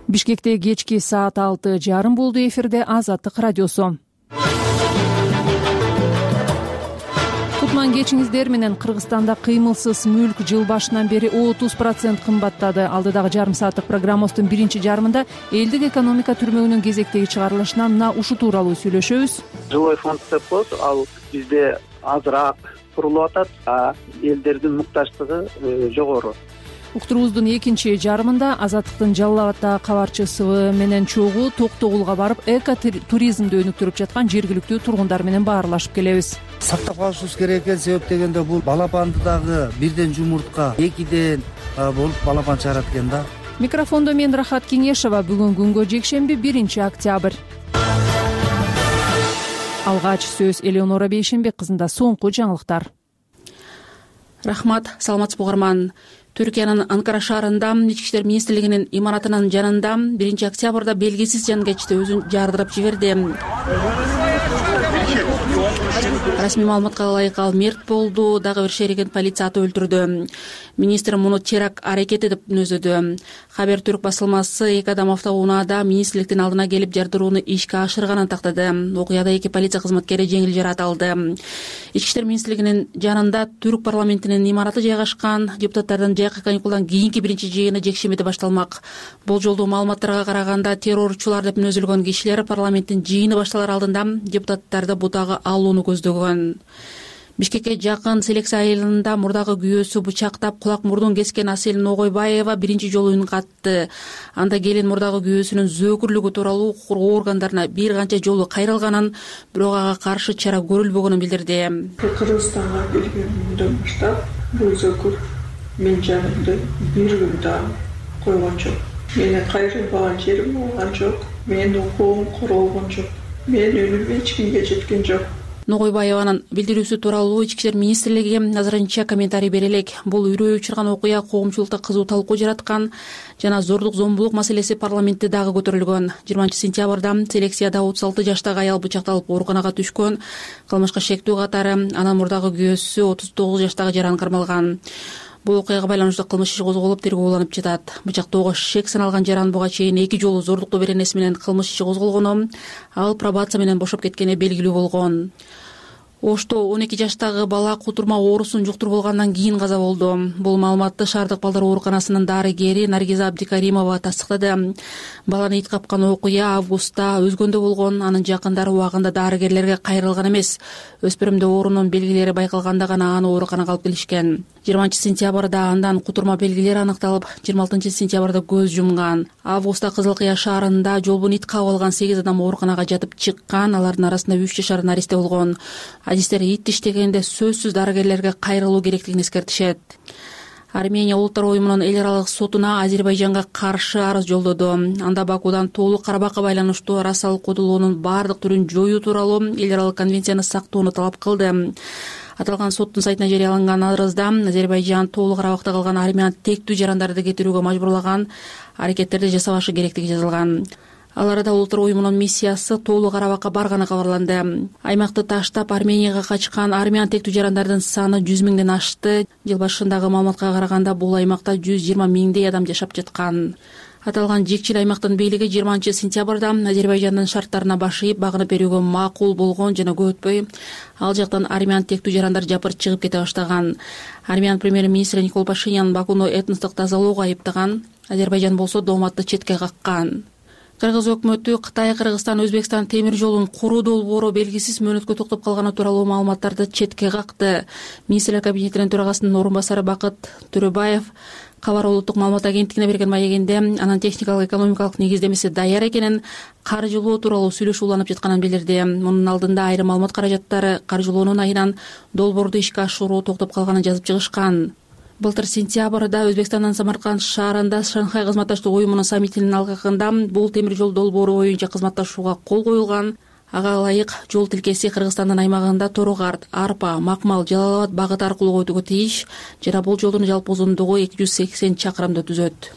Бишкекте кечки саат 6:30 болду. Эфирде Азаттык радиосу. Кутман кечиңиздер менен. Кыргызстанда кыймылсыз мүлк жыл башынан бери 30% кымбаттады. Алдыдагы жарым сааттык программабыздын биринчи жарымында элдик экономика түрмөгүнүн кезектеги чыгарылышынан мына ушу тууралуу сүйлөшөбүз. Жилой фонд деп коет, ал бизде азыраак курулуп атат, а элдердин муктаждыгы жогору. Уктуруубуздун экинчи жарымында Азаттыктын Жалал Абаддагы кабарчысы менен чогуу Токтогулга барып, эко-туризмди өнүктүрүп жаткан жергиликтүү тургундар менен баарлашып келебиз. Сактап калышыбыз керек экен, себеп дегенде бул балапанды дагы бирден жумуртка, экиден болуп балапан чыгарат экен да. Микрофондо мен Рахат Кеңешова. Бүгүн күнгө жекшемби 1-октябрь. Алгач сөз Элеонора Бейшенбек кызында. Соңку жаңылыктар. Рахмат, саламатсызбы угарман. Түркиянын Анкара шаарында Ички иштер министрлигинин имаратынын жанында 1-октябрда белгисиз жанкечти өзүн жардырып жиберди. Расмий маалыматка ылайык ал мерт болду, дагы бир шеригин полиция атып өлтүрдү. Министр муну теракт аракети деп мүнөздөдү. Хабер Түрк басылмасы 2 адам автоунаада министрликтин алдына келип жардырууну ишке ашырганын тактады. Окуяда 2 полиция кызматкери жеңил жаракат алды. Ички иштер министрлигинин жанында Түрк парламентинин имараты жайгашкан. Депутаттардын жайкы каникулдан кийинки биринчи жыйыны жекшембиде башталмак. Болжолдуу маалыматтарга караганда террорчулар деп мүнөзүлгөн кишилер парламенттин жыйыны башталар алдында депутаттарды бутага алууну көздөгөн. Бишкекке жакын Селекция айылында мурдагы күйөөсү бычактап кулак мурдун кескен Асель Ногойбаева биринчи жолу үн катты. Анда келин мурдагы күйөөсүнүн зөөкүрлүгү тууралуу укук коргоо органдарына бир канча жолу кайрылганын, бирок ага каршы чара көрүлбөгөнүн билдирди. Кыргызстанга келгенден баштап бул зөөкүр мен жанымды бир күн да койгон жок. Менин кайрылбаган жерим болгон жок. Менин укугум королгон жок. Мен үнүм эч кимге жеткен жок. Ногойбаеванын билдирүүсү тууралуу Ички иштер министрлиги азырынча комментарий бере элек. Бул үрөй учурган окуя коомчулукта кызуу талкуу жараткан жана зордук зомбулук маселеси парламентте дагы көтөрүлгөн. 20-сентябрда Селекцияда 36 жаштагы аял бычакталып ооруканага түшкөн. Кылмышка шектүү катары анын мурдагы күйөөсү 39 жаштагы жаран кармалган. Бул окуяга байланыштуу кылмыш иши козголуп тергөөлөнүп жатат. Бычактоого шек саналган жаран буга чейин 2 жолу зордуктоо беренеси менен кылмыш иши козголгону, ал пробация менен бошоп кеткени белгилүү болгон. Ошто 12 жаштагы бала кутурма оорусун жуктуруп алгандан кийин каза болду. Бул маалыматты Шаардык балдар ооруканасынын дарыгери Наргиза Абдикаримова тастыктады. Баланы ит капкан окуя августта өзгөндө болгон. Анын жакындары убагында дарыгерлерге кайрылган эмес. Өспүрүмдө оорунун белгилери байкалганда гана аны ооруканага алып келишкен. 20-сентябрда андан кутурма белгилери аныкталып, 26-сентябрда көз жумган. Августта Кызыл Кыя шаарында жолбун ит кабып алган 8 адам ооруканага жатып чыккан. Алардын арасында 3 жашар наристе болгон. Адистер ит иштегенде сөзсүз дарыгерлерге кайрылуу керектигин эскертишет. Армения улуттар уюмунун эл аралык сотуна Азербайжанга каршы арыз жолдоду. Анда Бакудан Тоолук Карабакка байланыштуу расал кодулоонун бардык түрүн жоюу тууралуу эл аралык конвенцияны сактоону талап кылды. Аталган соттун сайтына жарыяланган арызда Азербайжан Тоолук Карабакта калган армян тектүү жарандарды кетирүүгө мажбурлаган аракеттерди жасабашы керектиги жазылган. Ал арада улуттар уюмунун миссиясы Тоолук Карабакка барганы кабарланды. Аймакты таштап Арменияга качкан армян тектүү жарандардын саны 100 миңден ашты. Жыл башындагы маалыматка караганда бул аймакта 120 миңдей адам жашап жаткан. Аталган жекчил аймактын бийлиги 20-сентябрда Азербайжандын шарттарына баш ийип багынып берүүгө макул болгон жана көп өтпөй ал жактан армян тектүү жарандар жапырып чыгып кете баштаган. Армян премьер-министри Никол Пашинян Бакуну этностук тазалоого айыптаган. Азербайжан болсо дооматты четке каккан. Кыргыз өкмөтү Кытай, Кыргызстан, Өзбекстан темир жолун куруу долбоору белгисиз мөөнөткө токтоп калганы тууралуу маалыматтарды четке какты. Министрлер кабинетинин төрагасынын орун басары Бакыт Төрөбаев Кабар улуттук маалымат агенттигине берген маегинде анын техникалык экономикалык негиздемеси даяр экенин, каржылоо тууралуу сүйлөшүү уланып жатканын билдирди. Мунун алдында айрым маалымат каражаттары каржылоонун айынан долбоорду ишке ашыруу токтоп калганын жазып чыгышкан. Былтыр сентябрда Өзбекстандын Самарканд шаарында Шанхай кызматташтык уюмунун саммитинин алкагында бул темир жол долбоору боюнча кызматташууга кол коюлган. Ага ылайык жол тилкеси Кыргызстандын аймагында Торугарт, Арпа, Макмал, Жалал Абад багыты аркылуу өтүүгө тийиш жана бул жолдун жалпы узундугу 280 чакырымды түзөт.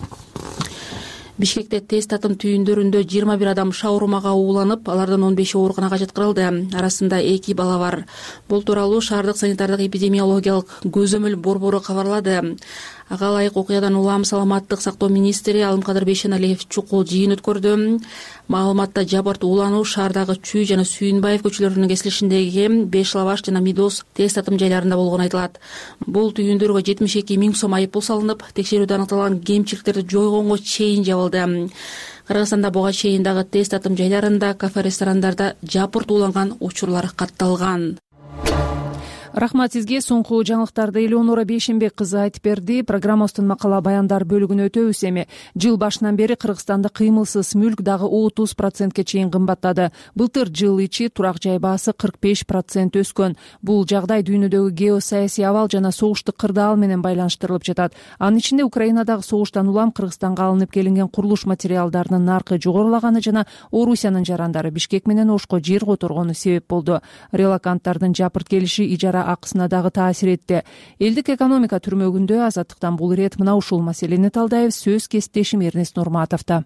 Бишкекте тест татым түйүндөрүндө 21 адам шаурмага ууланып, алардын 15-и ооруканага жаткырылды. Арасында 2 бала бар. Бул тууралуу шаардык санитардык эпидемиологиялык көзөмөл борбору кабарлады. Ага ылайык окуядан улам саламаттык сактоо министри Алымкадыр Бейшеналиев чукул жыйын өткөрдү. Маалыматта Жабырт, Улануу шаардагы Чүй жана Сүйүнбаев көчөлөрүнүн кесилишиндеги Беш Лаваш жана Мидос тест атым жайларында болгону айтылат. Бул түйүндөргө 72 миң сом айыппул салынып, текшерүүдө аныкталган кемчиликтерди жойгонго чейин жабылды. Кыргызстанда буга чейин дагы тест атым жайларында, кафе, ресторандарда жапырт ууланган учурлар катталган. Рахмат сизге. Соңку жаңылыктарды Элеонора Бейшенбек кызы айтып берди. Программабыздын макала баяндар бөлүгүнө өтөбүз эми. Жыл башынан бери Кыргызстанда кыймылсыз мүлк дагы 30%ке чейин кымбаттады. Былтыр жыл ичи турак жай баасы 45% өскөн. Бул жагдай дүйнөдөгү геосаясий абал жана согуштук кырдаал менен байланыштырылып жатат. Анын ичинде Украинадагы согуштан улам Кыргызстанга алынып келинген курулуш материалдарынын наркы жогорулаганы жана Орусиянын жарандары Бишкек менен Ошко жер которгону себеп болду. Релаканттардын жапырт келиши ижара акысына дагы таасир этти. Элдик экономика түрмөгүндө Азаттыктан бул ирет мына ушул маселени талдайбыз. Сөз кесиптешим Эрнест Нурматовдо.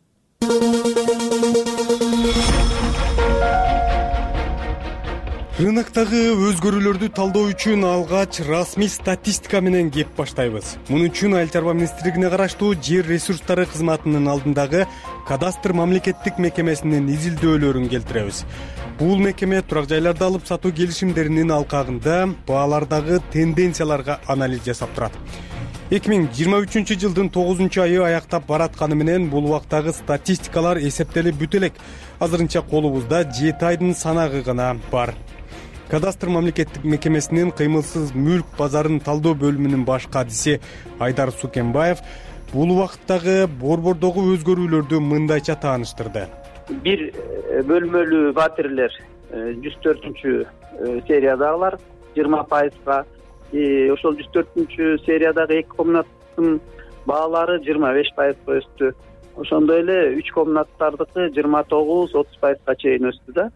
Рыноктогу өзгөрүүлөрдү талдоо үчүн алгач расмий статистика менен кеп баштайбыз. Муну үчүн Айыл чарба министрлигине караштуу жер ресурстары кызматынын алдындагы кадастр мамлекеттик мекемесинин изилдөөлөрүн келтиребиз. Бул мекеме турак жайларды алып сатуу келишимдеринин алкагында баалардагы тенденцияларга анализ жасап турат. 2023 жылдын 9 айы аяктап баратканы менен бул убактагы статистикалар эсептелип бүтө элек. Азырынча колубузда 7 айдын санагы гана бар. Кадастр мамлекеттик мекемесинин кыймылсыз мүлк базарын талдоо бөлүмүнүн баш кадиси Айдар Сукенбаев бул убакыттагы борбордогу өзгөрүүлөрдү мындайча тааныштырды. Бир бөлмөлүү батирлер 104 сериядагылар 20%, ошол 104 сериядагы 2 комнаттын баалары 25% өстү. Ошондой эле 3 комнаттардыкы 29-30%га чейин өстү да.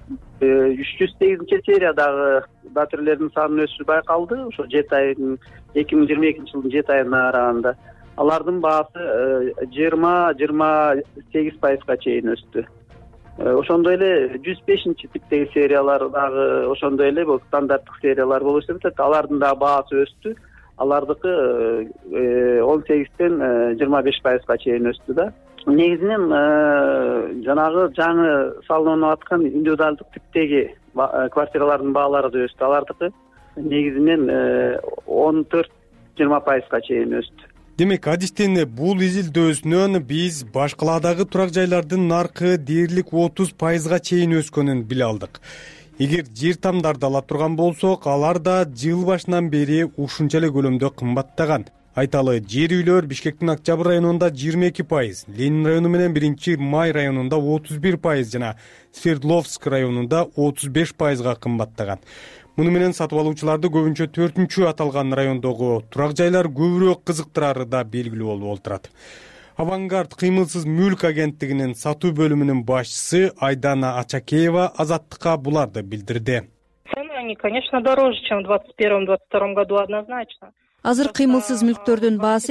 308 сериядагы батирлердин санынын өсүшү байкалды. Ошо 7 айдын 2022 жылдын 7 айына караганда алардын баасы 20-28%га чейин өстү. Ошондой эле 105-типтеги сериялар дагы ошондой эле бул стандарттык сериялар болуп эсептелет. Алардын да баасы өстү. Алардыкы 18-тен 25%га чейин өстү да. Негизинен жанагы жаңы салынып аткан индивидуалдык типтеги квартиралардын баалары да өстү. Алардыкы негизинен 14-20%га чейин өстү. Демек, адистин бул изилдөөсүнөн биз баш калаадагы турак жайлардын наркы дээрлик 30%га чейин өскөнүн биле алдык. Эгер жер тамдарды ала турган болсок, алар да жыл башынан бери ушунча эле көлөмдө кымбаттаган. Айталы, жер үйлөр Бишкектин Октябрь районунда 22%, Ленин району менен 1-Май районунда 31% жана Свердловск районунда 35%га кымбаттаган. Муну менен сатып алуучуларды көбүнчө 4-чү аталган райондогу турак жайлар көбүрөөк кызыктырары да белгилүү болуп отурат. Авангард кыймылсыз мүлк агенттигинин сатуу бөлүмүнүн башчысы Айдана Ачакеева Азаттыкка буларды билдирди. Цены, они, конечно, дороже, чем в 2021-2022 году, однозначно. Азыр кыймылсыз мүлктөрдүн баасы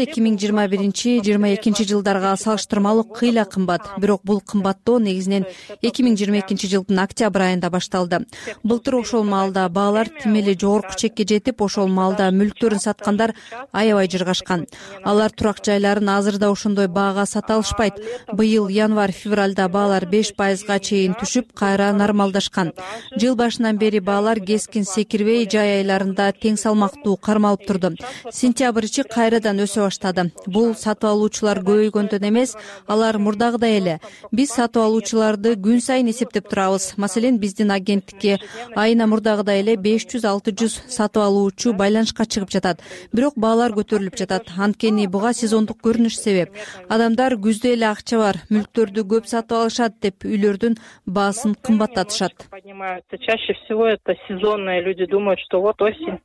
2021-2022 жылдарга салыштырмалуу кыйла кымбат. Бирок бул кымбаттоо негизинен 2022 жылдын октябрь айында башталды. Былтыр ошол маалда баалар тим эле жогорку чекке жетип, ошол маалда мүлктөрүн саткандар аябай жыргашкан. Алар турак жайларын азыр да ошондой баага сата алышпайт. Быйыл январь-февралда баалар 5%га чейин түшүп, кайра нормалдашкан. Жыл башынан бери баалар кескин секирбей, жай айларында тең салмактуу кармалып турду. Сентябрчы кайрадан өсө баштады. Бул сатып алуучулар көбөйгөндөн эмес, алар мурдагыдай эле. Биз сатып алуучуларды күн сайын эсептеп турабыз. Маселен, биздин агенттикке айына мурдагыдай эле 500-600 сатып алуучу байланышка чыгып жатат. Бирок баалар көтөрүлүп жатат. Анткени буга сезондук көрүнүш себеп. Адамдар күздө эле акча бар, мүлктөрдү көп сатып алышат деп үйлөрдүн баасын кымбаттатышат. Чаще всего это сезонные люди думают, что вот осень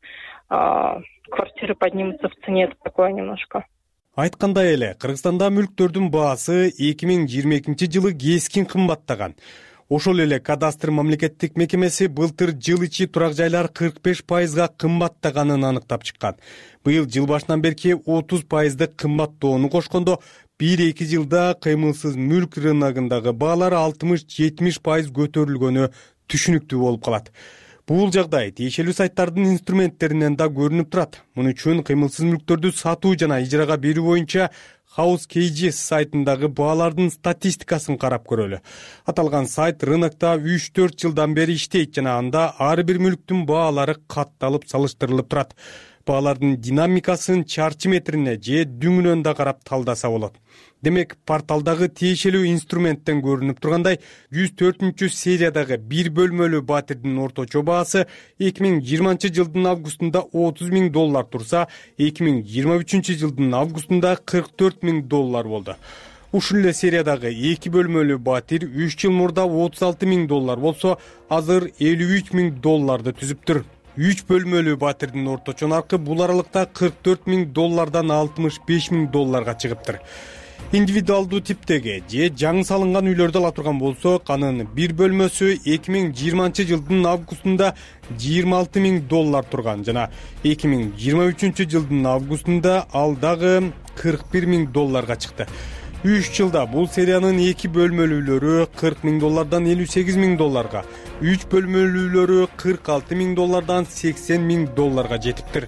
квартиры поднимутся в цене, это такое немножко. Айткандай эле, Кыргызстанда мүлктөрдүн баасы 2022 жылы кескин кымбаттаган. Ошол эле кадастр мамлекеттик мекемеси былтыр жыл ичи турак жайлар 45%га кымбаттаганын аныктап чыккан. Быйыл жыл башынан берки 30%дык кымбаттоону кошкондо 1-2 жылда кыймылсыз мүлк рыногундагы баалар 60-70% көтөрүлгөнү түшүнүктүү болуп калат. Бул жагдай тиешелүү сайттардын инструменттеринен да көрүнүп турат. Муну үчүн кыймылсыз мүлктөрдү сатуу жана ижарага берүү боюнча House KGS сайтындагы баалардын статистикасын карап көрөлү. Аталган сайт рынокто 3-4 жылдан бери иштейт жана анда ар бир мүлктүн баалары катталып салыштырылып турат. Баалардын динамикасын чарчы метрине же дүңүнөн да карап талдаса болот. Демек, порталдагы тиешелүү инструменттен көрүнүп тургандай, 104-сериядагы бир бөлмөлүү батирдин орточо баасы 2020-жылдын августунда $30,000 турса, 2023-жылдын августунда $44,000 болду. Ушул эле сериядагы 2 бөлмөлүү батир 3 жыл мурда $36,000 болсо, азыр $53,000 түзүптүр. 3 бөлмөлүү батирдин орточо наркы бул аралыкта $44,000 $65,000 чыгыптыр. Индивидуалдуу типтеги же жаңы салынган үйлөрдө ала турган болсо, анын бир бөлмөсү 2020-жылдын августунда $26,000 турган жана 2023-жылдын августунда ал дагы $41,000 чыкты. 3 жылда бул сериянын 2 бөлмөлүүлөрү $40,000 $58,000, 3 бөлмөлүүлөрү $46,000 $80,000 жетиптир.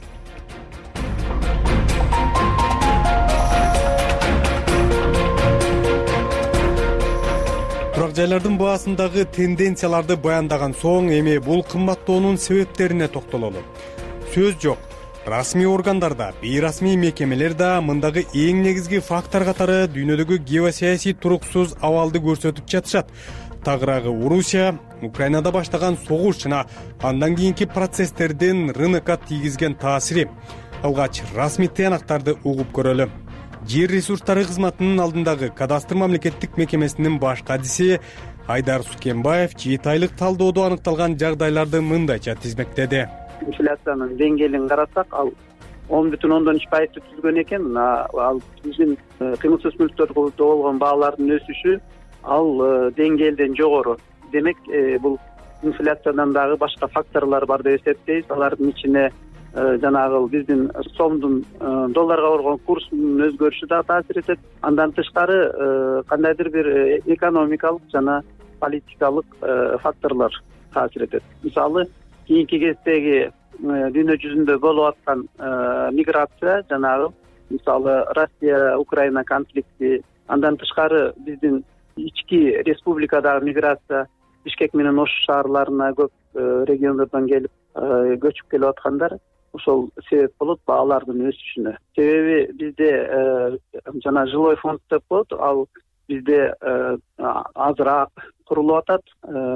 Турак жайлардын баасындагы тенденцияларды баяндаган соң, эми бул кымбаттоонун себептерине токтололу. Сөз жок. Расмий органдарда, бейрасмий мекемелер да мындагы эң негизги фактор катары дүйнөдөгү геосаясий туруксуз абалды көрсөтүп жатышат. Тагыраагы Орусия, Украинада баштаган согуш жана андан кийинки процесстердин рынокко тийгизген таасири. Алгач расмий тыянактарды угуп көрөлү. Жер ресурстары кызматынын алдындагы кадастр мамлекеттик мекемесинин баш кадиси Айдар Сукенбаев 7 айлык талдоодо аныкталган жагдайларды мындайча тизмектеди. Инфляциянын деңгээлин карасак, ал 10,3% түзгөн экен. Ал биздин кыймылсыз мүлктөргө болгон баалардын өсүшү ал деңгээлден жогору. Демек, бул инфляциядан дагы башка факторлор бар деп эсептейбиз. Алардын ичине жанагы биздин сомдун долларга болгон курсунун өзгөрүшү да таасир этет. Андан тышкары кандайдыр бир экономикалык жана политикалык факторлор таасир этет. Мисалы, кийинки кездеги дүйнө жүзүндө болуп аткан миграция, жанагы мисалы Россия-Украина конфликти, андан тышкары биздин ички республикадагы миграция, Бишкек менен Ош шаарларына көп региондордон келип көчүп келип аткандар, ошол себеп болот баалардын өсүшүнө. Себеби бизде жана жилой фонд деп коет, ал бизде азыраак курулуп атат,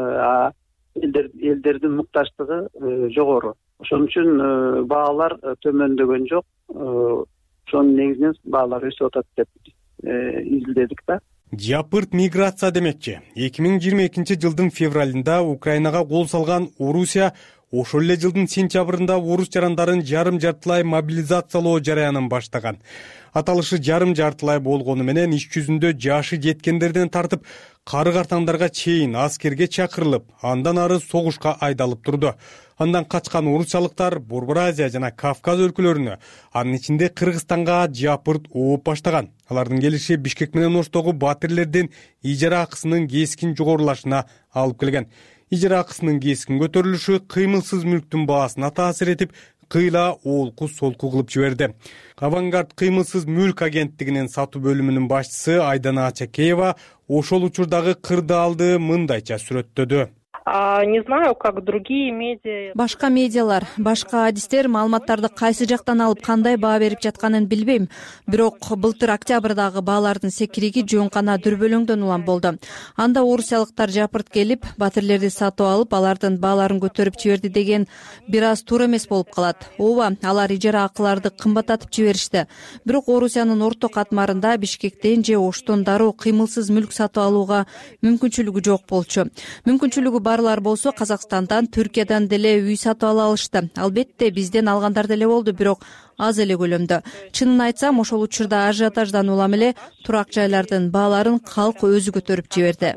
элдердин муктаждыгы жогору. Ошон үчүн баалар төмөндөгөн жок. Ошонун негизинен баалар өсүп атат деп изилдедик да. Жапырт миграция демекчи. 2022-жылдын февралында Украинага кол салган Орусия ошол эле жылдын сентябрында орус жарандарын жарым-жартылай мобилизациялоо жараянын баштаган. Аталышы жарым-жартылай болгону менен иш жүзүндө жашы жеткендерден тартып кары-картаңдарга чейин аскерге чакырылып, андан ары согушка айдалып турду. Андан качкан орусиялыктар Борбор Азия жана Кавказ өлкөлөрүнө, анын ичинде Кыргызстанга жапырт ооп баштаган. Алардын келиши Бишкек менен Оштогу батирлердин ижара акысынын кескин жогорулашына алып келген. Ижара акысынын кескин көтөрүлүшү кыймылсыз мүлктүн баасына таасир этип, кыйла олку-солку кылып жиберди. Авангард кыймылсыз мүлк агенттигинин сатуу бөлүмүнүн башчысы Айдана Ачакеева ошол учурдагы кырдаалды мындайча сүрөттөдү. Не знаю, как другие медиа. Башка медиалар, башка адистер маалыматтарды кайсы жактан алып кандай баа берип жатканын билбейм. Бирок былтыр октябрдагы баалардын секириги жөн гана дүрбөлөңдөн улам болду. Анда орусиялыктар жапырт келип, батирлерди сатып алып, алардын бааларын көтөрүп жиберди деген бир аз туура эмес болуп калат. Ооба, алар ижара акыларды кымбаттатып жиберишти. Бирок Орусиянын орто катмарында Бишкектен же Оштон дароо кыймылсыз мүлк сатып алууга мүмкүнчүлүгү жок болчу. Мүмкүнчүлүгү барлар болсо Казакстандан, Түркиядан деле үй сатып ала алышты. Албетте бизден алгандар деле болду, бирок аз эле көлөмдө. Чынын айтсам, ошол учурда ажиотаждан улам эле турак жайлардын бааларын калк өзү көтөрүп жиберди.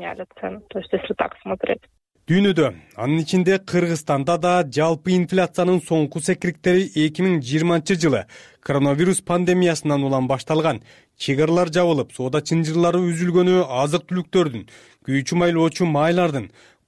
Дүйнөдө, анын ичинде Кыргызстанда да жалпы инфляциянын соңку секириктери 2020-жылы коронавирус пандемиясынан улам башталган. Чек-аралар жабылып, соода чынжырлары үзүлгөнү азык-түлүктөрдүн, күйүүчү майлоочу майлардын,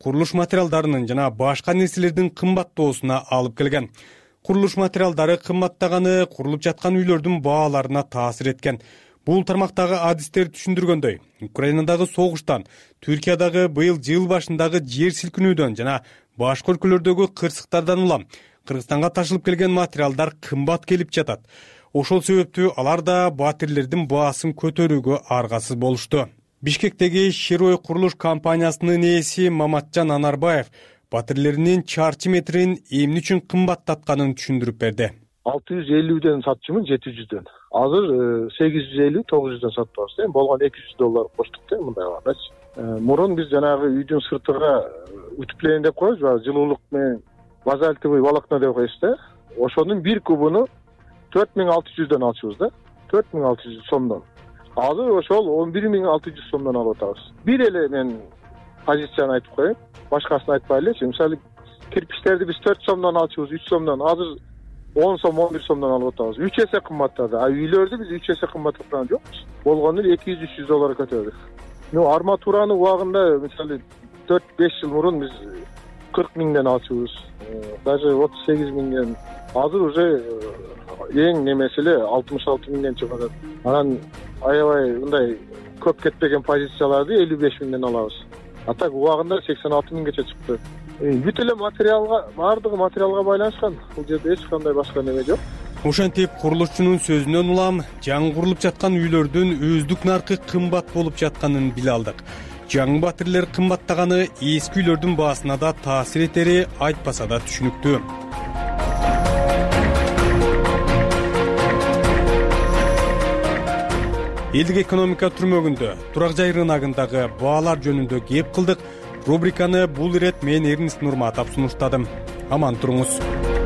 курулуш материалдарынын жана башка нерселердин кымбаттоосуна алып келген. Курулуш материалдары кымбаттаганы курулуп жаткан үйлөрдүн бааларына таасир эткен. Бул тармактагы адистер түшүндүргөндөй, Украинадагы согуштан, Түркиядагы быйыл жыл башындагы жер силкинүүдөн жана башка өлкөлөрдөгү кырсыктардан улам Кыргызстанга ташылып келген материалдар кымбат келип жатат. Ошол себептүү алар да батирлердин баасын көтөрүүгө аргасыз болушту. Бишкектеги Широй курулуш компаниясынын ээси Маматжан Анарбаев батирлеринин чарчы метрин эмне үчүн кымбаттатканын түшүндүрүп берди. 650ден сатчумун, 700дөн. Азыр 850-900дөн сатабыз. Болгон $200 коштук да мындай кылгандачы. Мурун биз жанагы үйдүн сыртыга утепление деп коебуз, жылуулук менен базальтовый волокно деп коебуз да. Ошонун 1 кубуну 4600дөн алчубыз да. 4600 сомдон. Азыр ошол 11600 сомдон алып атабыз. Бир эле мен позицияны айтып коеюн. Башкасын айтпай элечи. Мисалы, кирпичтерди биз 4 сомдон алчубыз, 3 сомдон. Азыр 10 сом, 11 сомдон алып атабыз. 3 эсе кымбаттады. А үйлөрдү биз 3 эсе кымбаттаткан жокпуз. Болгону $200-300 көтөрдүк. Арматураны убагында, мисалы, 4-5 жыл мурун биз 40 миңден алчубыз. Даже 38 миңден. Азыр уже эң немеси эле 66 миңден чыгып атат. Анан аябай мындай көп кетпеген позицияларды 55 миңден алабыз. А так убагында 86 миңгече чыкты. Бүт эле материалга, бардыгы материалга байланышкан. Бул жерде эч кандай башка неме жок. Ошентип курулушчунун сөзүнөн улам жаңы курулуп жаткан үйлөрдүн өздүк наркы кымбат болуп жатканын биле алдык. Жаңы батирлер кымбаттаганы эски үйлөрдүн баасына да таасир этери айтпаса да түшүнүктүү. Элдик экономика түрмөгүндө турак жай рыногундагы баалар жөнүндө кеп кылдык. Рубриканы бул ирет мен Эрнис Нурматов сунуштадым. Аман туруңуз.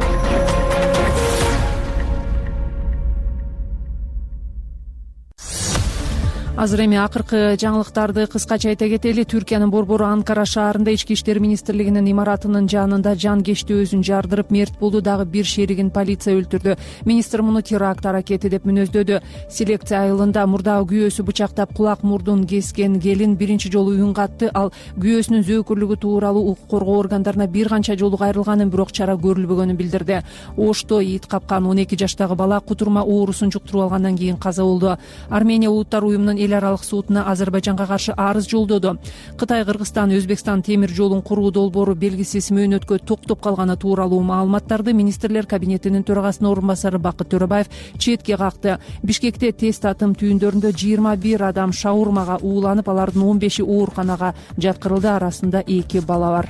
Азыр эми акыркы жаңылыктарды кыскача айта кетели. Түркиянын борбору Анкара шаарында Ички иштер министрлигинин имаратынын жанында жан кечти өзүн жардырып мерт болду. Дагы бир шеригин полиция өлтүрдү. Министр муну теракт аракети деп мүнөздөдү. Селекция айылында мурдагы күйөөсү бычактап кулак мурдун кескен келин биринчи жолу үн катты. Ал күйөөсүнүн зөөкүрлүгү тууралуу укук коргоо органдарына бир канча жолу кайрылганын, бирок чара көрүлбөгөнүн билдирди. Ошто ит капкан 12 жаштагы бала кутурма оорусун жуктуруп алгандан кийин каза болду. Армения улуттар уюмунун эл аралык сотуна Азербайжанга каршы арыз жолдоду. Кытай, Кыргызстан, Өзбекстан темир жолун куруу долбоору белгисиз мөөнөткө токтоп калганы тууралуу маалыматтарды министрлер кабинетинин төрагасынын орун басары Бакыт Төрөбаев четке какты. Бишкекте тест атым түйүндөрүндө 21 адам шаурмага ууланып, алардын 15и ооруканага жаткырылды. Арасында 2 бала бар.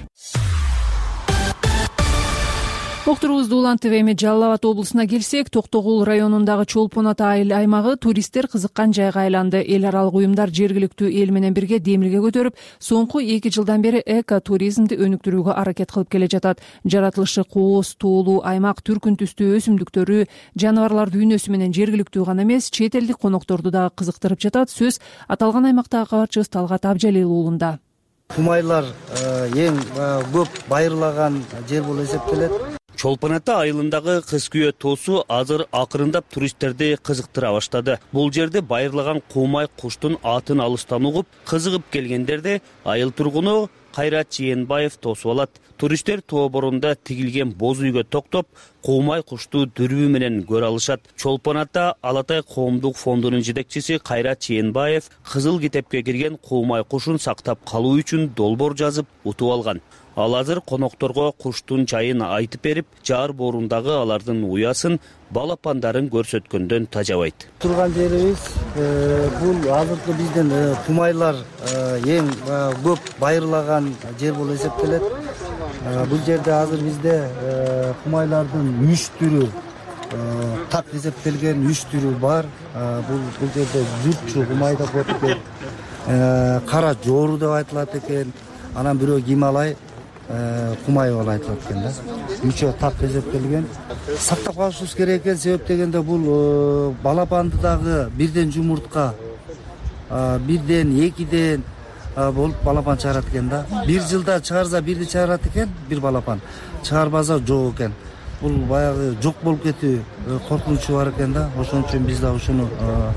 Окторубузду улантып эми Жалал Абад облусуна келсек, Токтогул районундагы Чолпон Ата айыл аймагы туристтер кызыккан жайга айланды. Эл аралык уюмдар жергиликтүү эл менен бирге демилге көтөрүп, соңку 2 жылдан бери эко-туризмди өнүктүрүүгө аракет кылып келе жатат. Жаратылышы кооз, тоолуу аймак түркүн түстүү өсүмдүктөрү, жаныбарлар дүйнөсү менен жергиликтүү гана эмес, чет элдик конокторду дагы кызыктырып жатат. Сөз аталган аймактагы кабарчыбыз Талгат Абжалил уулунда. Кумайлар эң көп байырлаган жер болуп эсептелет. Чолпон Ата айылындагы кыз күйөө тоосу азыр акырындап туристтерди кызыктыра баштады. Бул жерде байырлаган кумай куштун атын алыстан угуп, кызыгып келгендерди айыл тургуну Кайрат Жээнбаев тосуп алат. Туристтер тоо борунда тигилген боз үйгө токтоп, кумай кушту дүрбү менен көрө алышат. Чолпон Ата Алатай коомдук фондунун жетекчиси Кайрат Жээнбаев кызыл китепке кирген кумай кушун сактап калуу үчүн долбоор жазып утуп алган. Ал азыр конокторго куштун жайын айтып берип, жаар борундагы алардын уясын, балапандарын көрсөткөндөн тажабайт. Турган жерибиз бул азыркы бизден кумайлар эң көп байырлаган жер болуп эсептелет. Бул жерде азыр бизде кумайлардын 3 түрү так эсептелген 3 түрү бар. Бул жерде журтчу кумай деп коет экен, кара жоору деп айтылат экен, анан бирөө Гималай кумай болуп айтылат экен да. Үчөө так эсептелген. Сактап калышыбыз керек экен, себеп дегенде бул балапанды дагы бирден жумуртка, бирден, экиден болуп балапан чыгарат экен да. Бир жылда чыгарса бирди чыгарат экен, бир балапан. Чыгарбаса жок экен. Бул баягы жок болуп кетүү коркунучу бар экен да. Ошон үчүн биз да ушуну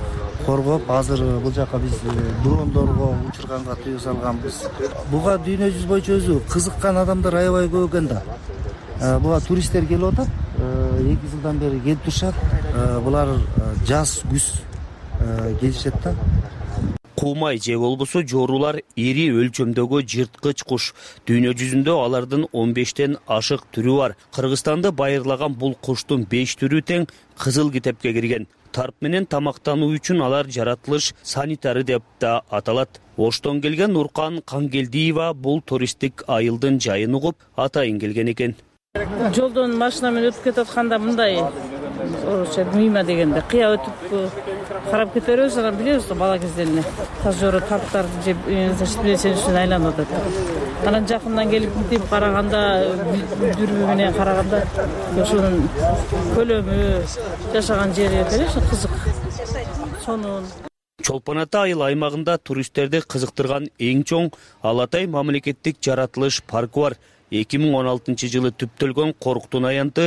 коргоп азыр бул жака биз дрондорго учурганга тыюу салганбыз. Буга дүйнө жүзү боюнча өзү кызыккан адамдар аябай көп экен да. Буга туристтер келип атат. 2 жылдан бери келип турушат. Булар жаз, күз келишет да. Куумай же болбосо жоорулар ири өлчөмдөгү жырткыч куш. Дүйнө жүзүндө алардын 15тен ашык түрү бар. Кыргызстанда байырлаган бул куштун 5 түрү тең кызыл китепке кирген. Тарп менен тамактануу үчүн алар жаратылыш санитары деп да аталат. Оштон келген Нуркан Кангелдиева бул туристтик айылдын жайын угуп атайын келген экен. Жолдон машина менен өтүп кетип атканда мындай орусча мыйма дегенде кыя өтүп карап кете беребиз, анан билебиз го бала кезден эле таш жоро тарптарды жеп сен үчүн айланып атат. Анан жакындан келип мынтип караганда, дүрбү менен караганда ошонун көлөмү, жашаган жери эле кызык. Сонун Чолпон Ата айыл аймагында туристтерди кызыктырган эң чоң Алатай мамлекеттик жаратылыш паркы бар. 2016 түптөлгөн корктун аянты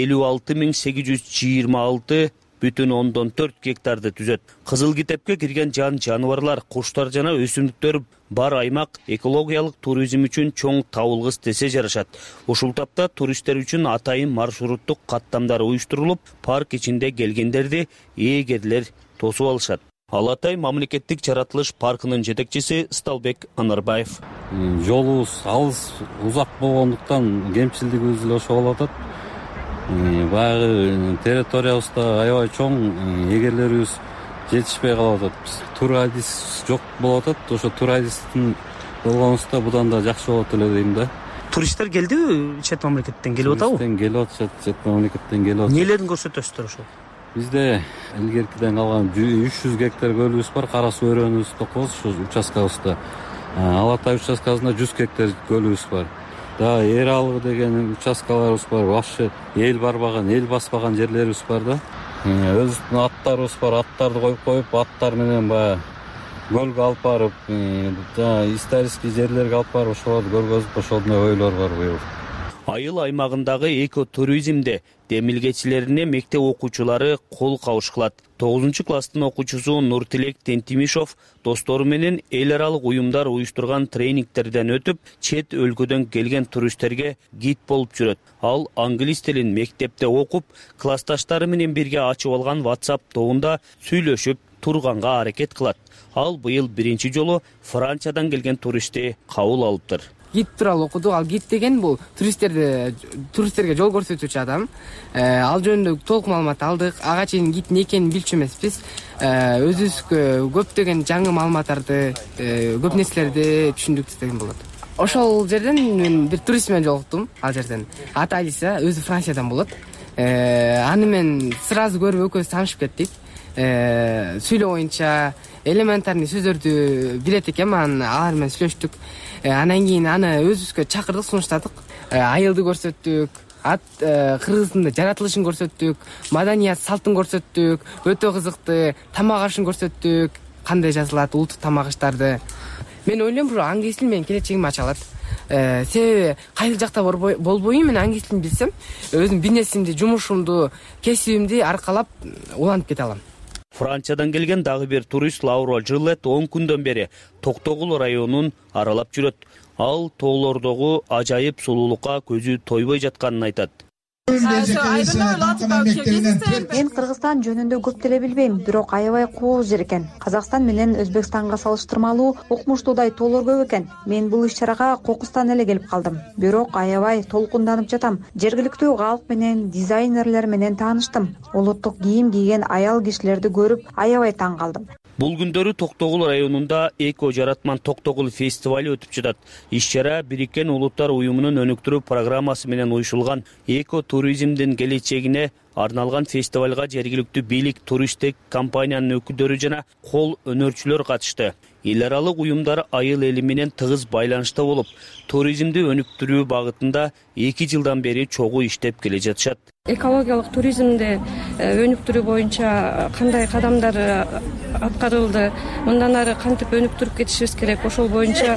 56826,4 гектарды түзөт. Кызыл китепке кирген жаныбарлар, куштар жана өсүмдүктөр бар аймак экологиялык туризм үчүн чоң табылгыс десе жарашат. Ушул тапта туристтер үчүн атайын маршруттук каттамдар уюштурулуп, парк ичинде келгендерди эгерлер тосуп алышат. Алатай мамлекеттик жаратылыш паркынын жетекчиси Сталбек Анарбаев. Жолубуз алыс, узак болгондуктан кемчилдигибиз эле ошо болуп атат. Баягы территориябызда аябай чоң, эгерлерибиз жетишпей калып атат. Турадис жок болуп атат. Ошо турадисттин болгонубузда будан да жакшы болот эле дейм да. Туристтер келдиби? Чет мамлекеттен келип атабы? Туристтен келип атышат, чет мамлекеттен келип атышат. Нелерин көрсөтөсүздөр ошол? Бизде илгеркиден калган 300 гектар көлүбүз бар, кара суу өрөөнүбүз токобуз ушу участкабызда. Алатай участкасында 100 гектар көлүбүз бар. Да, эр алгы деген участкаларыбыз бар, вообще эл барбаган, эл баспаган жерлерибиз бар да. Өзүбүздүн аттарыбыз бар, аттарды коюп, аттар менен баягы көлгө алып барып, исторический жерлерге алып барып, ошолорду көргөзүп, ошондой ойлор бар быйыл. Айыл аймагындагы экотуризмде демилгечилерине мектеп окуучулары кол кабыш кылат. 9-класстын окуучусу Нуртилек Тентимишов достору менен эл аралык уюмдар уюштурган тренингтерден өтүп, чет өлкөдөн келген туристтерге гид болуп жүрөт. Ал англис тилин мектепте окуп, классташтары менен бирге ачып алган WhatsApp тобунда сүйлөшүп турганга аракет кылат. Ал быйыл биринчи жолу Франциядан келген туристти кабыл алыптыр. Гид тууралуу окудук. Ал гид деген бул туристтерге жол көрсөтүүчү адам. Ал жөнүндө толук маалымат алдык. Ага чейин гид эмне экенин билчү эмеспиз. Өзүбүзгө көптөгөн жаңы маалыматтарды, көп нерселерди түшүндүк деген болот. Ошол жерден мен бир турист менен жолуктум. Ал жерден аты Алиса, өзү Франциядан болот. Аны мен сразу көрүп экөөбүз таанышып кеттик. Сүйлөө боюнча элементарный сөздөрдү билет экен, алар менен сүйлөштүк. Анан кийин аны өзүбүзгө чакырдык, сунуштадык. Айылды көрсөттүк, Кыргыздын жаратылышын көрсөттүк, маданият салтын көрсөттүк, өтө кызыктуу тамак ашын көрсөттүк, кандай жазылат улуттук тамак аштарды. Мен ойлойм, бул англис тил менен келечегим ача алат. Себеби кайсы жакта болбойм, мен англис тилин билсем, өзүм бизнесимди, жумушумду, кесибимди аркалап уланып кете алам. Франциядан келген дагы бир турист Лаура Жилет 10 күндөн бери Токтогул районун аралап жүрөт. Ал тоолордогу ажайып сулуулукка көзү тойбой жатканын айтат. Мен Кыргызстан жөнүндө көп деле билбейм, бирок аябай кооз жер экен. Казакстан менен Өзбекстанга салыштырмалуу укмуштуудай тоолор көп экен. Мен бул иш-чарага Кокустан эле келип калдым, бирок аябай толкунданып жатам. Жергиликтүү калк менен, дизайнерлер менен тааныштым. Улуттук кийим кийген аял кишилерди көрүп аябай таң калдым. Бул күндөрү Токтогул районунда Эко жаратман Токтогул фестивали өтүп жатат. Иш-чара Бириккен Улуттар уюмунун өнүктүрүү программасы менен уюшулган. Эко туризмдин келечегине арналган фестивалга жергиликтүү бийлик, туристтик компаниянын өкүлдөрү жана кол өнөрчүлөр катышты. Эл аралык уюмдар айыл эли менен тыгыз байланышта болуп, туризмди өнүктүрүү багытында 2 жылдан бери чогуу иштеп келе жатышат. экологиялык туризмди өнүктүрүү боюнча кандай кадамдар аткарылды, мындан ары кантип өнүктүрүп кетишибиз керек, ошол боюнча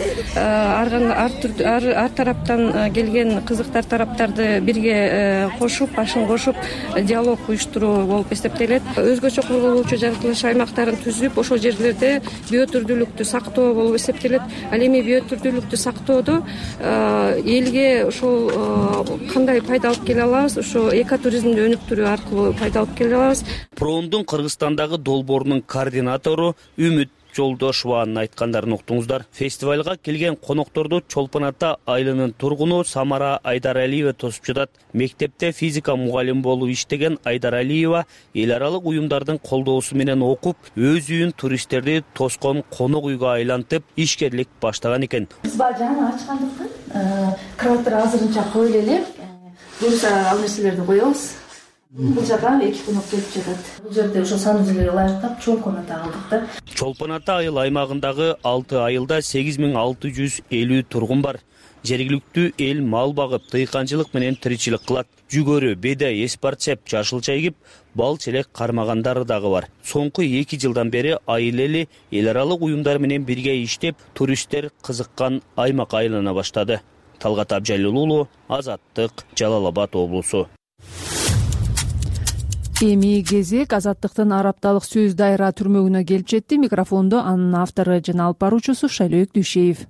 ар тараптан келген кызыктар тараптарды бирге кошуп, башын кошуп диалог уюштуруу болуп эсептелет. Өзгөчө корголуучу жаратылыш аймактарын түзүп, ошол жерлерде биотүрдүүлүктү сактоо болуп эсептелет. Ал эми биотүрдүүлүктү сактоодо элге ошол кандай пайда алып келе алабыз, ошо экотуризмди өнүктүрүү аркылуу пайда алып келе алабыз. Проомдун Кыргызстандагы долбоорунун координатору Үмүт Жолдошованын айткандарын уктуңуздар. Фестивалга келген конокторду Чолпон Ата айылынын тургуну Самара Айдаралиева тосуп жатат. Мектепте физика мугалим болуп иштеген Айдаралиева эл аралык уюмдардын колдоосу менен окуп, өз үйүн туристтерди тоскон конок үйгө айлантып, ишкерлик баштаган экен. Биз баягы жаңы ачкандыктан кроваттар азырынча коюлуп элек, буюрса ал нерселерди коебуз. Бул жака 2 конок келип жатат. Бул жерде ошо санузелге ылайыктап чоң комната алдык да. Чолпон Ата айыл аймагындагы 6 айылда 8650 тургун бар. Жергиликтүү эл мал багып, дыйканчылык менен тиричилик кылат. Жүгөрү, бедай, эспарчеп, жашыл чайгип, бал челек кармагандары дагы бар. Соңку 2 жылдан бери айыл эли эл аралык уюмдар менен бирге иштеп, туристтер кызыккан аймак айлана баштады. Талгат Абжалилулу, Азаттык, Жалал Абад облусу. Эми кезек Азаттыктын Арапталык сөз дайра түрмөгүнө келип жетти. Микрофондо анын автору жана алып баруучусу Шайлөөк Дүйшеев.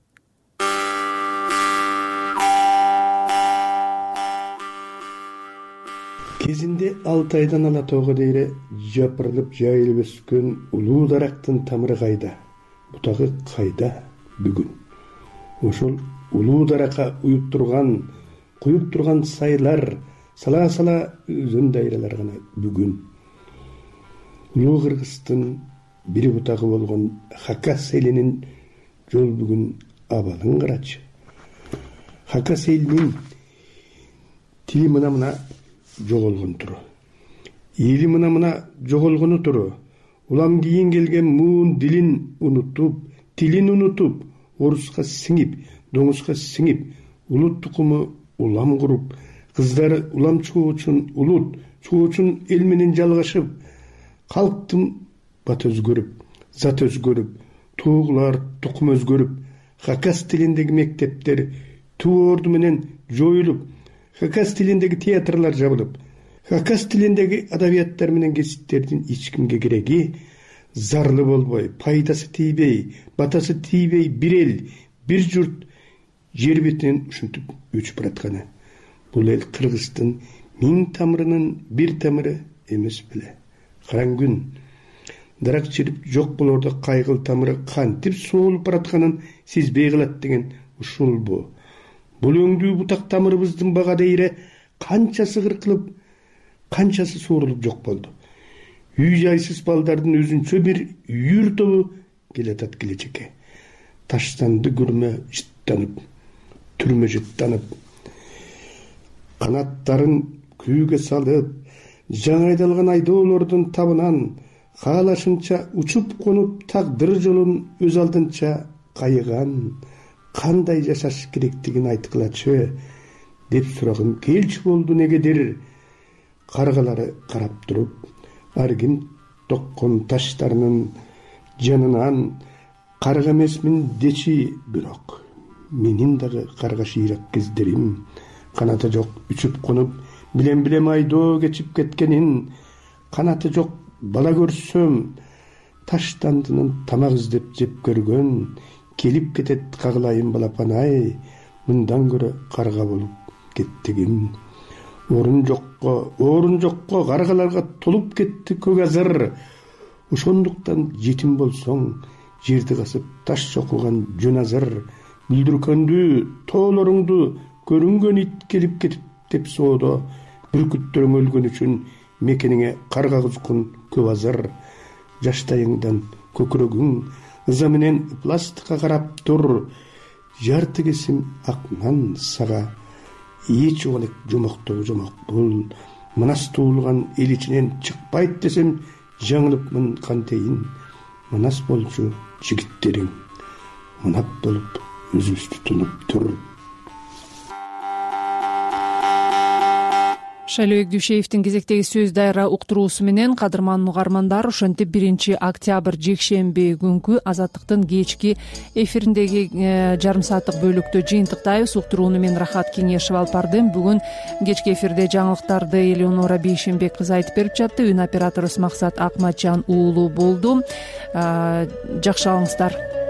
Кезинде Алтайдан ала тоого дейре жапырылып жайылып өскөн улуу дарактын тамыры кайда, бутагы кайда бүгүн? Ошол улуу даракка куюп турган сайлар, сала өзөн дайралар гана бүгүн. Улуу Кыргыздын бири бутагы болгон Хакас элинин жол бүгүн абалын карачы. Хакас элинин тили мына жоголгон туру. Эли мына жоголгону туру. Улам кийин келген муун дилин унутуп, тилин унутуп, оруска сиңип, доңузга сиңип, улут тукуму улам куруп, кыздары улам чыгуу үчүн улут, чыгуу үчүн эл менен жалгашып, калктын бат өзгөрүп, зат өзгөрүп, туугулар тукум өзгөрүп, Хакас тилиндеги мектептер туу орду менен жоюлуп, Хакас тилиндеги театрлар жабылып, Хакас тилиндеги адабияттар менен кесиптердин эч кимге кереги зарлы болбой, пайдасы тийбей, батасы тийбей бир эл, бир журт жер бетинен ушинтип өчүп баратканы. Бул эл Кыргыздын 1000 тамырынын бир тамыры эмес беле. Караң күн дарак чирип жок болордо кайгыл тамыры кантип соолуп баратканын сезбей калат деген ушул бу. Бул өңдүү бутак тамырыбыздын бага дейре канчасы кыркылып, канчасы суурулуп жок болду. Үй жайсыз балдардын өзүнчө бир үйүр тобу келатат келечекке. Таштанды күрмө жыттанып, түрмө жыттанып, канаттарын күүгө салып, жаңы айдалган айдоолордун табынан каалашынча учуп конуп тагдыр жолун өз алдынча кайыган, кандай жашаш керектигин айткылачы деп сурагым келчү болду негедир. Каргалары карап туруп, ар ким токкон таштарынын жанынан карга эмесмин дечи, бирок менин дагы карга шыйрак кездерим, канаты жок үчүп конуп, билем айдоо кечип кеткенин, канаты жок бала көрсөм, таштандынын тамак издеп жеп көргөн, келип кетет кагылайын балапан-ай, мындан көрө карга болуп кеттигим. Орун жокко каргаларга толуп кетти көк азыр. Ошондуктан жетим болсоң, жерди касып таш чокулган жөн азыр. Бүлдүркөндү, тоолоруңду көрүнгөн ит келип кетип деп соодо. Бүркүттөрүң өлгөн үчүн мекениңе карга кузгун көп азыр. Жаштайыңдан көкүрөгүң ыза менен пластикка карап тур. Жарты кесим акнан сага эч олек жомоктогу жомок бул. Мынас туулган эл ичинен чыкпайт десем жаңылыпмын кантейин. Мынас болчу жигиттериң мынап болуп өзүбүздү тунуп тур. шайлообек дүйшеевдин кезектеги сөз дайра уктуруусу менен кадырман угармандар, ошентип 1 октябрь жекшемби күнкү Азаттыктын кечки эфириндеги жарым сааттык бөлүктө жыйынтыктайбыз. Уктурууну мен Рахат Кеңешев алып бардым. Бүгүн кечки эфирде жаңылыктарды Элеонора Бейшенбек кызы айтып берип жатты. Үн операторубуз Максат Акматжан уулу болду. Жакшы алыңыздар.